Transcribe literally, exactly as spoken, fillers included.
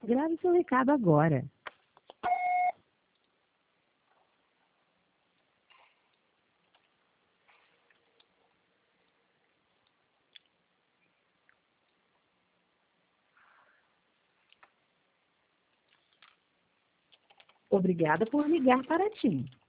Grave seu recado agora. Obrigada por ligar para TIM.